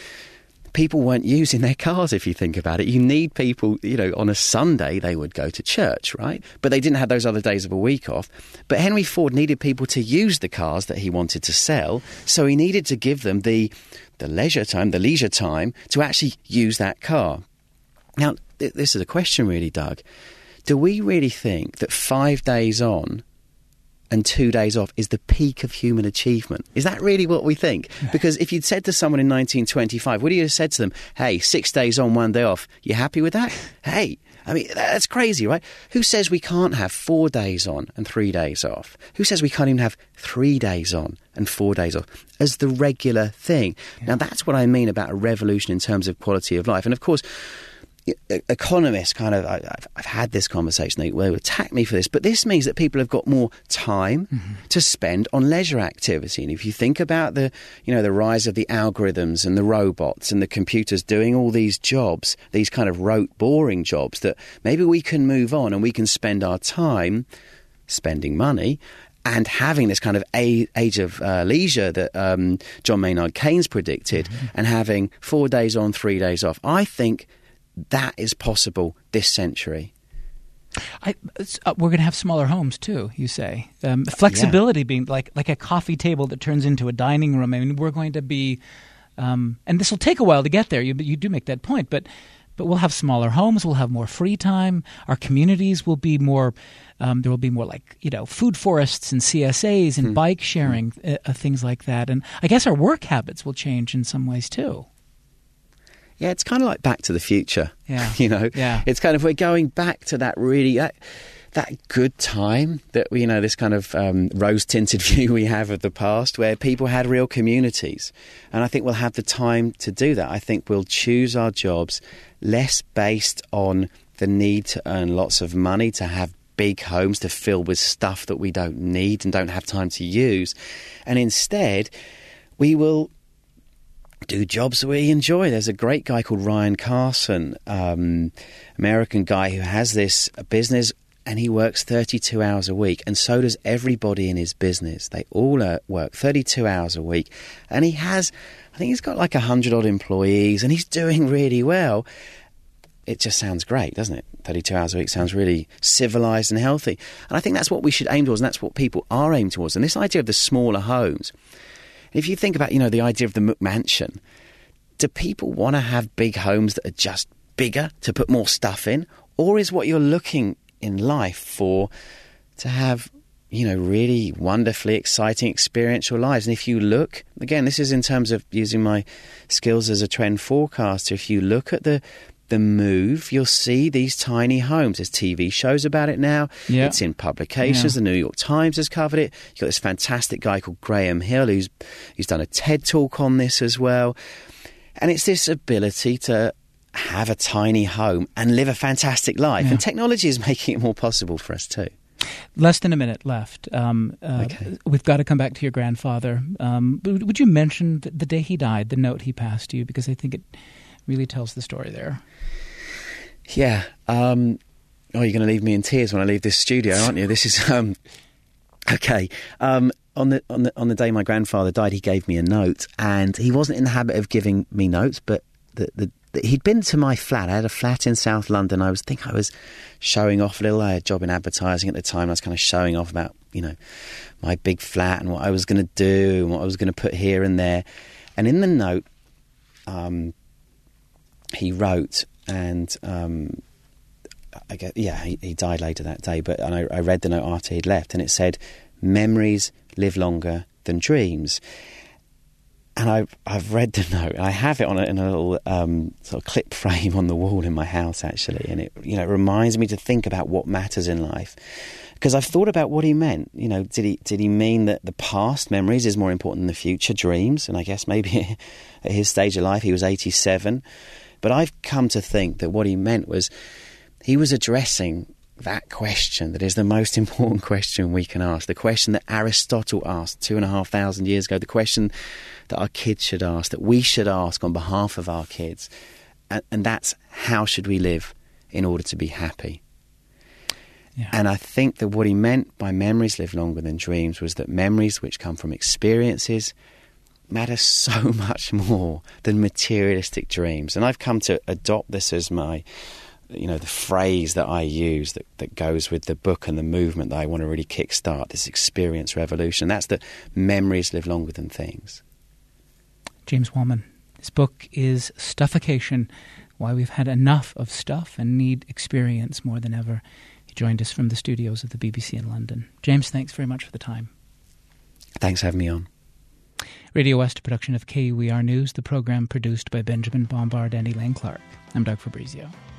people weren't using their cars, if you think about it. You need people, you know, on a Sunday they would go to church, right? But they didn't have those other days of a week off. But Henry Ford needed people to use the cars that he wanted to sell, so he needed to give them the the leisure time, the leisure time to actually use that car. Now, th- this is a question really, Doug. Do we really think that five days on and two days off is the peak of human achievement? Is that really what we think? Because if you'd said to someone in nineteen twenty-five, would you have said to them, hey, six days on, one day off, you happy with that? Hey, I mean, that's crazy, right? Who says we can't have four days on and three days off? Who says we can't even have three days on and four days off as the regular thing? Yeah. Now, that's what I mean about a revolution in terms of quality of life. And of course, economists kind of, I've, I've had this conversation, they will attack me for this, but this means that people have got more time mm-hmm. to spend on leisure activity. And if you think about the, you know, the rise of the algorithms and the robots and the computers doing all these jobs, these kind of rote, boring jobs, that maybe we can move on and we can spend our time spending money and having this kind of age of uh, leisure that um, John Maynard Keynes predicted, mm-hmm. and having four days on, three days off. I think that is possible this century. I, uh, we're going to have smaller homes too, you say. Um, flexibility yeah. being like like a coffee table that turns into a dining room. I mean, we're going to be, um, and this will take a while to get there. You, you do make that point, but but we'll have smaller homes. We'll have more free time. Our communities will be more. Um, there will be more like, you know, food forests and C S As and hmm. bike sharing, uh, uh, things like that. And I guess our work habits will change in some ways too. Yeah, it's kind of like Back to the Future. Yeah, you know, yeah. It's kind of, we're going back to that really that, that good time that, you know, this kind of um, rose-tinted view we have of the past, where people had real communities. And I think we'll have the time to do that. I think we'll choose our jobs less based on the need to earn lots of money, to have big homes to fill with stuff that we don't need and don't have time to use, and instead we will do jobs that we enjoy. There's a great guy called Ryan Carson, um, American guy who has this business, and he works thirty-two hours a week, and so does everybody in his business. They all uh, work thirty-two hours a week, and he has, I think he's got like a hundred odd employees, and he's doing really well. it just sounds great, doesn't it? thirty-two hours a week sounds really civilised and healthy. And I think that's what we should aim towards, and that's what people are aiming towards. And this idea of the smaller homes, if you think about, you know, the idea of the McMansion, do people want to have big homes that are just bigger to put more stuff in? Or is what you're looking in life for to have, you know, really wonderfully exciting experiential lives? And if you look, again, this is in terms of using my skills as a trend forecaster, if you look at the the move, you'll see these tiny homes. There's T V shows about it now. Yeah. It's in publications. Yeah. The New York Times has covered it. You've got this fantastic guy called Graham Hill who's, who's done a TED talk on this as well. And it's this ability to have a tiny home and live a fantastic life. Yeah. And technology is making it more possible for us too. Less than a minute left. Um, uh, Okay. We've got to come back to your grandfather. Um, would would you mention the, the day he died, the note he passed you? Because I think it really tells the story there. Yeah. Um, oh, you're going to leave me in tears when I leave this studio, aren't you? This is um, okay. Um, on the on the on the day my grandfather died, he gave me a note, and he wasn't in the habit of giving me notes, but the the. He'd been to my flat. I had a flat in South London. I was think I was showing off a little. I had a job in advertising at the time. I was kind of showing off about, you know, my big flat and what I was going to do and what I was going to put here and there. And in the note, um, he wrote, and um, I guess, yeah, he, he died later that day. But and I, I read the note after he'd left, and it said, "Memories live longer than dreams." And I've, I've read the note. I have it on a, in a little um, sort of clip frame on the wall in my house, actually. And it, you know, it reminds me to think about what matters in life. Because I've thought about what he meant. You know, did he did he mean that the past memories is more important than the future dreams? And I guess maybe at his stage of life, he was eighty-seven. But I've come to think that what he meant was he was addressing that question that is the most important question we can ask, the question that Aristotle asked two and a half thousand years ago, the question that our kids should ask, that we should ask on behalf of our kids. And, and that's, how should we live in order to be happy? Yeah. And I think that what he meant by memories live longer than dreams was that memories which come from experiences matter so much more than materialistic dreams. And I've come to adopt this as my, you know, the phrase that I use that, that goes with the book and the movement that I want to really kickstart, this experience revolution. That's that memories live longer than things. James Wallman. His book is Stuffication, Why We've Had Enough of Stuff and Need Experience More Than Ever. He joined us from the studios of the B B C in London. James, thanks very much for the time. Thanks for having me on. Radio West, a production of K U E R News, the program produced by Benjamin Bombard and Elaine Clark. I'm Doug Fabrizio.